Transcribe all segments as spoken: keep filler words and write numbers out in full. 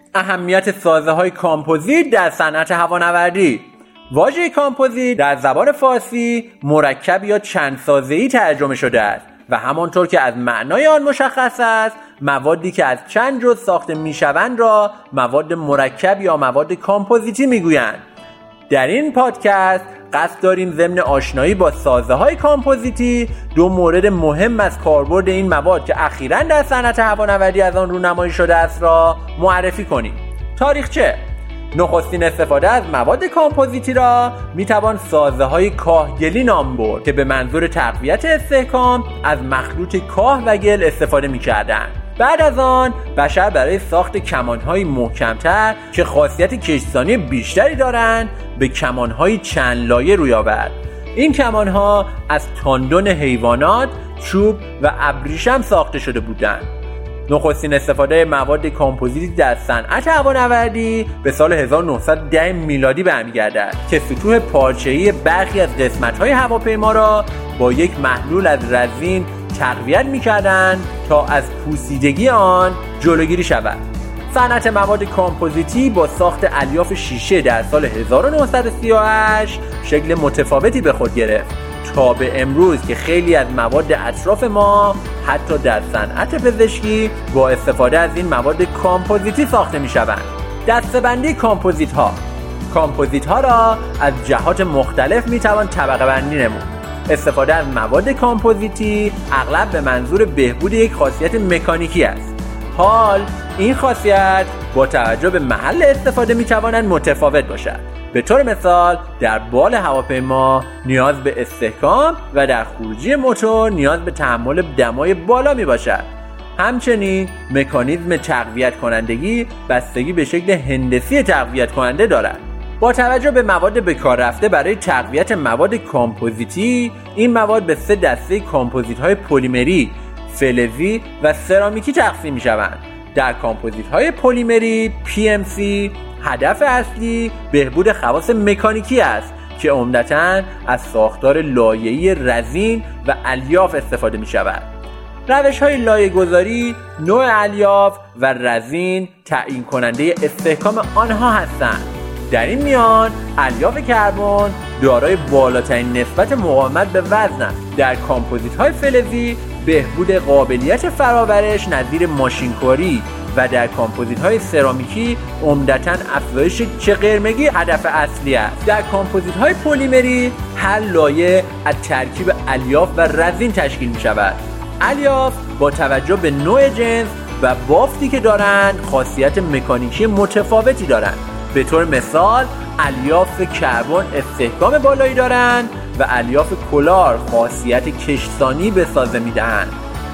اهمیت سازه‌های کامپوزیت در صنعت هوانوردی. واژه کامپوزیت در زبان فارسی مرکب یا چند سازه‌ای ترجمه شده است و همانطور که از معنای آن مشخص است، موادی که از چند جزء ساخته میشوند را مواد مرکب یا مواد کامپوزیتی میگویند. در این پادکست قصد داریم ضمن آشنایی با سازه‌های کامپوزیتی دو مورد مهم از کاربرد این مواد که اخیراً در صنعت هوانوردی از آن رونمایی شده است را معرفی کنیم. تاریخچه: نخستین استفاده از مواد کامپوزیتی را میتوان سازه‌های کاهگلی نام برد که به منظور تقویت استحکام از مخلوط کاه و گل استفاده می‌کردند. بعد از آن بشر برای ساخت کمان‌های محکم‌تر که خاصیت کشتزنی بیشتری دارند به کمان‌های چند لایه روی آورد. این کمان‌ها از تاندون حیوانات، چوب و ابریشم ساخته شده بودند. نخستین استفاده مواد کامپوزیتی در صنعت هوانوردی به سال هزار و نهصد و ده میلادی برمیگردد که سطوح پارچه‌ای برخی از قسمت‌های هواپیما را با یک محلول از رزین تقویت می‌کردند تا از پوسیدگی آن جلوگیری شود. صنعت مواد کامپوزیتی با ساخت الیاف شیشه در سال هزار و نهصد و سی و هشت شکل متفاوتی به خود گرفت تا به امروز که خیلی از مواد اطراف ما حتی در صنعت پزشکی با استفاده از این مواد کامپوزیتی ساخته می‌شوند. دسته‌بندی کامپوزیت‌ها. کامپوزیت‌ها را از جهات مختلف می‌توان طبقه بندی نمود. استفاده از مواد کامپوزیتی اغلب به منظور بهبود یک خاصیت مکانیکی است. حال این خاصیت با توجه به محل استفاده می‌تواند متفاوت باشد. به طور مثال در بال هواپیما نیاز به استحکام و در خروجی موتور نیاز به تحمل دمای بالا می باشد. همچنین مکانیزم تقویت کنندگی بستگی به شکل هندسی تقویت کننده دارد. با توجه به مواد به کار رفته برای تقویت مواد کامپوزیتی، این مواد به سه دسته کامپوزیت های پلیمری، فلزی و سرامیکی تقسیم می شوند. در کامپوزیت های پلیمری پی ام سی هدف اصلی بهبود خواص مکانیکی است که عمدتاً از ساختار لایه‌ای رزین و الیاف استفاده می شود. روش‌های لایه‌گذاری، نوع الیاف و رزین تعیین کننده استحکام آنها هستند. در این میان الیاف کربن دارای بالاترین نسبت مقاومت به وزن است. در کامپوزیت‌های فلزی بهبود قابلیت فراورش نظیر ماشینکاری و در کامپوزیت‌های سرامیکی عمدتاً افزایش چغرمگی هدف اصلی است. در کامپوزیت‌های پلیمری هر لایه از ترکیب الیاف و رزین تشکیل می‌شود. الیاف با توجه به نوع جنس و بافتی که دارند خاصیت مکانیکی متفاوتی دارند. به طور مثال الیاف کربن استحکام بالایی دارند و الیاف کلار خاصیت کشتزنی به سازه می‌دهند.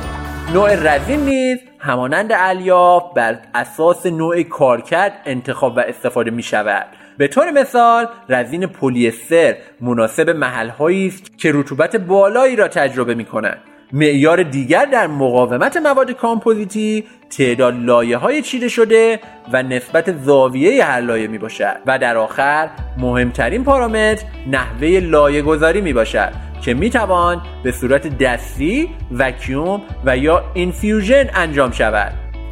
نوع رزین نیز همانند الیاف بر اساس نوع کارکرد انتخاب و استفاده می شود. به طور مثال رزین پلی استر مناسب محل‌هایی است که رطوبت بالایی را تجربه می کنند. معیار دیگر در مقاومت مواد کامپوزیتی تعداد لایه‌های چیده شده و نسبت زاویه هر لایه می باشد و در آخر مهمترین پارامتر نحوه لایه گذاری می باشد که می توان به صورت دستی، وکیوم و یا اینفیوژن انجام شود.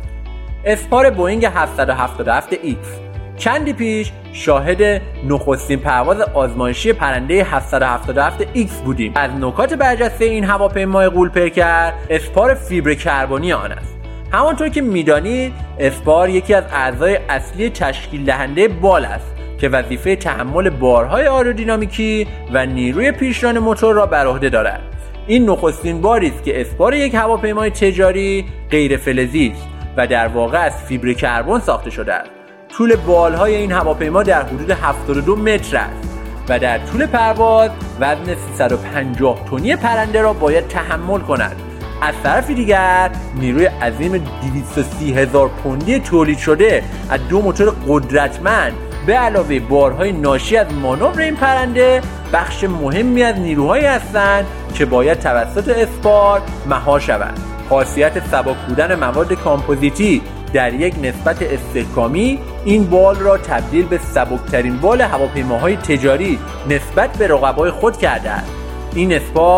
اسپار بوئینگ هفتصد و هفتاد و هفت ایکس. چندی پیش شاهد نخستین پرواز آزمایشی پرنده هفتصد و هفتاد و هفت ایکس بودیم. از نکات برجسته این هواپیمای غول‌پیکر اسپار فیبر کربنی آن است. همانطور که می‌دانید اسپار یکی از اعضای اصلی تشکیل دهنده بال است که وظیفه تحمل بارهای آرودینامیکی و نیروی پیشران موتور را بر عهده دارد. این نخستین باری است که اسپار یک هواپیمای تجاری غیر فلزی است و در واقع از فیبر کربن ساخته شده است. طول بالهای این هواپیما در حدود هفتاد و دو متر است و در طول پرواز وزن سیصد و پنجاه تنی پرنده را باید تحمل کند. از طرف دیگر نیروی عظیم دویست و سی هزار پوندی تولید شده از دو موتور قدرتمند به علاوه بارهای ناشی از مانور این پرنده بخش مهمی از نیروهایی هستند که باید توسط اسپار مهار شوند. خاصیت سبک بودن مواد کامپوزیتی در یک نسبت استحکامی این بال را تبدیل به سبکترین بال هواپیماهای تجاری نسبت به رقبای خود کرده است. این اسپار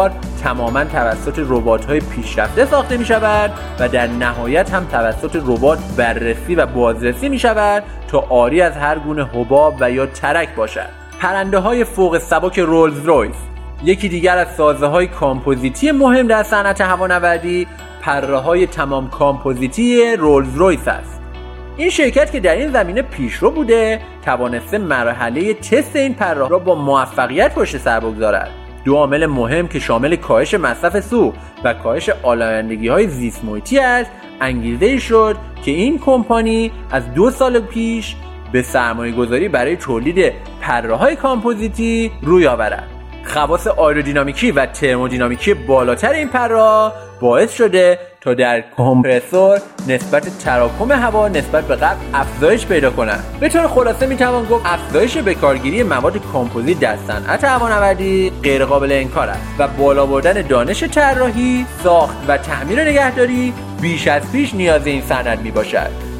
تماماً توسط ربات‌های پیشرفته ساخته می‌شود و در نهایت هم توسط ربات بررسی و بازرسی می‌شود تا عاری از هر گونه حباب و یا ترک باشد. پرنده‌های فوق سبک رولز رویس یکی دیگر از سازه‌های کامپوزیتی مهم در صنعت هوانوردی پره‌های تمام کامپوزیتی رولز رویس است. این شرکت که در این زمینه پیشرو بوده توانسته مرحله تست این پره‌ها را با موفقیت پشت سر بگذارد. دو عامل مهم که شامل کاهش مصرف سوخت و کاهش آلایندگی‌های زیست محیطی است انگیزه‌ای شد که این کمپانی از دو سال پیش به سرمایه‌گذاری برای تولید پره‌های کامپوزیتی روی آورد. خواص آیرودینامیکی و ترمودینامیکی بالاتر این پره‌ها باعث شده تا در کمپرسور نسبت تراکم هوا نسبت به قبل افزایش پیدا کند. به طور خلاصه میتوان گفت افزایش بکارگیری مواد کامپوزیت در صنعت هوانوردی غیر قابل انکار است و بالا بردن دانش طراحی، ساخت و تعمیر و نگهداری بیش از پیش نیاز این صنعت میباشد.